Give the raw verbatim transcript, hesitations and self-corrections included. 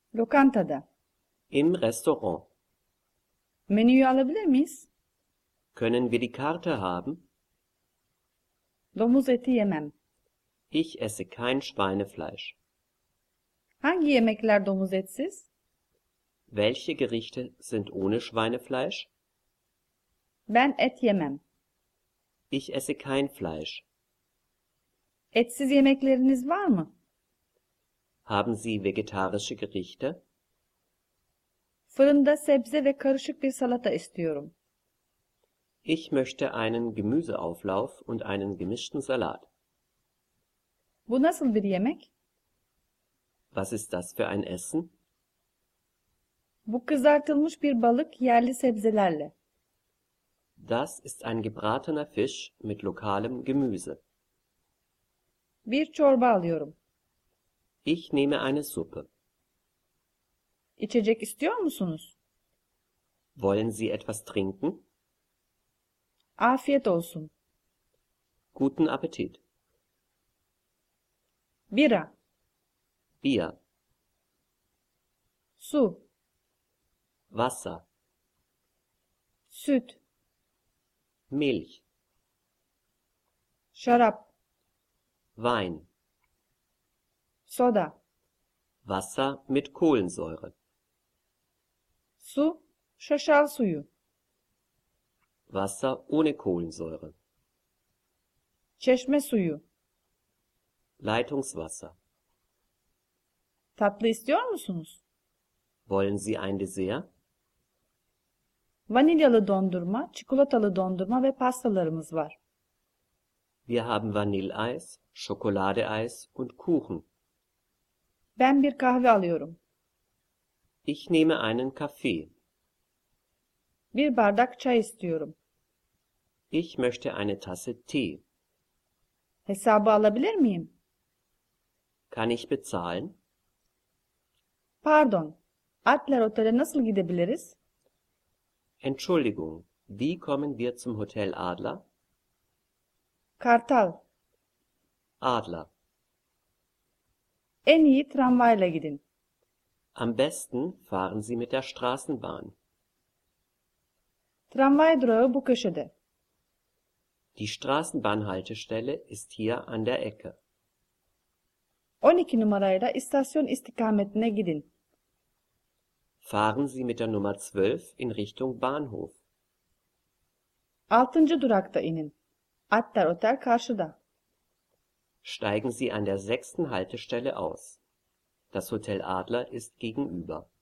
Lokantada. Im Restaurant. Menüyü alabilir miyiz? Können wir die Karte haben? Domuz eti yemem. Ich esse kein Schweinefleisch. Hangi yemekler domuz etsiz? Welche Gerichte sind ohne Schweinefleisch? Ben et yemem. Ich esse kein Fleisch. Etsiz yemekleriniz var mı? Haben Sie vegetarische Gerichte? Fırında sebze ve karışık bir salata istiyorum. Ich möchte einen Gemüseauflauf und einen gemischten Salat. Bu nasıl bir yemek? Was ist das für ein Essen? Bu kızartılmış bir balık yerli sebzelerle. Das ist ein gebratener Fisch mit lokalem Gemüse. Bir çorba alıyorum. Ich nehme eine Suppe. İçecek istiyor musunuz? Wollen Sie etwas trinken? Afiyet olsun. Guten Appetit. Bira, Bier, su, Wasser, süt, Milch, şarap, Wein, soda, Wasser mit Kohlensäure, su, şaşal suyu, Wasser ohne Kohlensäure, çeşme suyu. Leitungswasser. Tatlı istiyor musunuz? Wollen Sie ein Dessert? Vanilyalı dondurma, çikolatalı dondurma ve pastalarımız var. Wir haben Vanilleeis, Schokoladeeis und Kuchen. Ben bir kahve alıyorum. Ich nehme einen Kaffee. Bir bardak çay istiyorum. Ich möchte eine Tasse Tee. Hesabı alabilir miyim? Kann ich bezahlen? Pardon, Adler Otel'e nasıl gidebiliriz? Entschuldigung, wie kommen wir zum Hotel Adler? Kartal, Adler. en iyi tramvayla gidin. Am besten fahren Sie mit der Straßenbahn. Tramvay durağı bu köşede. Die Straßenbahnhaltestelle ist hier an der Ecke. on iki numarayla istasyon istikametine gidin. Fahren Sie mit der Nummer zwölf in Richtung Bahnhof. altıncı durakta inin. Adler Otel karşıda. Steigen Sie an der sechsten Haltestelle aus. Das Hotel Adler ist gegenüber.